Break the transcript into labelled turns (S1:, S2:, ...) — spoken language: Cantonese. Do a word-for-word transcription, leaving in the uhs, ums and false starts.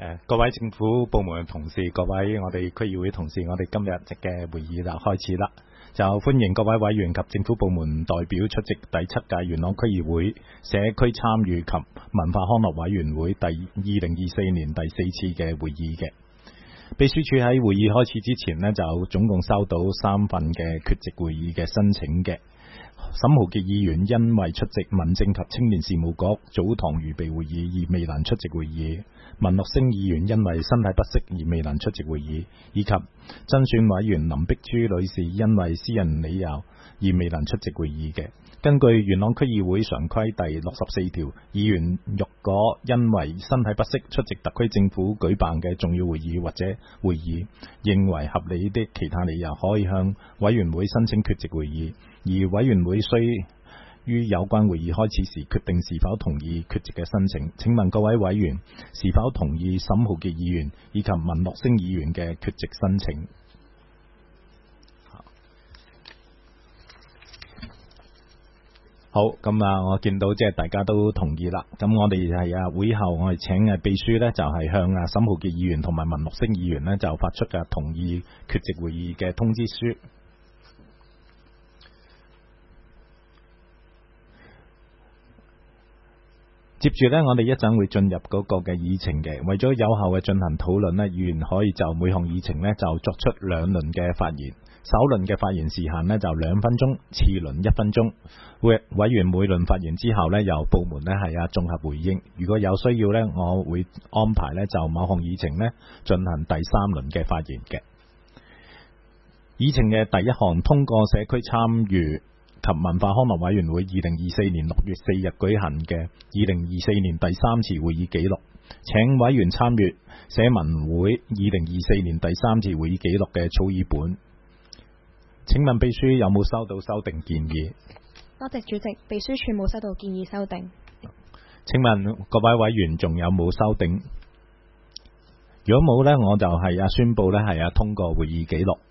S1: 誒，各位政府部門嘅同事，各位我哋區議會同事，我哋今日嘅會議就開始啦。就歡迎各位委員及政府部門代表出席第七屆元朗區議會社區參與及文化康樂委員會第二零二四年第四次嘅會議嘅。秘書處喺會議開始之前呢，就總共收到三份嘅缺席會議嘅申請嘅。沈豪傑議員因為出席民政及青年事務局早堂預備會議而未能出席會議，文樂星議員因為身體不適而未能出席會議，以及增選委員林碧珠女士因為私人理由而未能出席會議嘅。根據元朗區議會常規第六十四條，議員若果因為身體不適出席特區政府舉辦嘅重要會議或者會議，認為合理的其他理由，可以向委員會申請缺席會議，而委員會須於有關會議開始時決定是否同意缺席嘅申請。請問各位委員是否同意沈豪傑議員以及文樂星議員嘅缺席申請？好，咁啊，我見到即係大家都同意啦。咁我哋係啊會後，我哋請嘅秘書呢，就係向啊沈豪傑議員同埋文樂星議員呢，就發出嘅同意缺席會議嘅通知書。接住呢，我哋一陣會進入嗰個嘅議程嘅。為咗有效嘅進行討論呢，議員可以就每項議程呢，就作出兩輪嘅發言。首輪嘅發言時限呢，就兩分鐘，次輪一分鐘。委委員每輪發言之後呢，由部門呢係啊綜合回應。如果有需要呢，我會安排呢就某項議程呢進行第三輪嘅發言嘅。議程嘅第一項，通過社區參與及文化康樂委員會二零二四年六月四日舉行嘅二零二四年第三次會議記錄，請委員參閱社民會二零二四年第三次會議記錄嘅草擬本。請問秘書有冇收到修訂建議？
S2: 多謝主席，秘書處冇收到建議修訂。
S1: 請問各位委員仲有冇修訂？如果冇呢，我就係啊宣佈呢係啊通過會議記錄。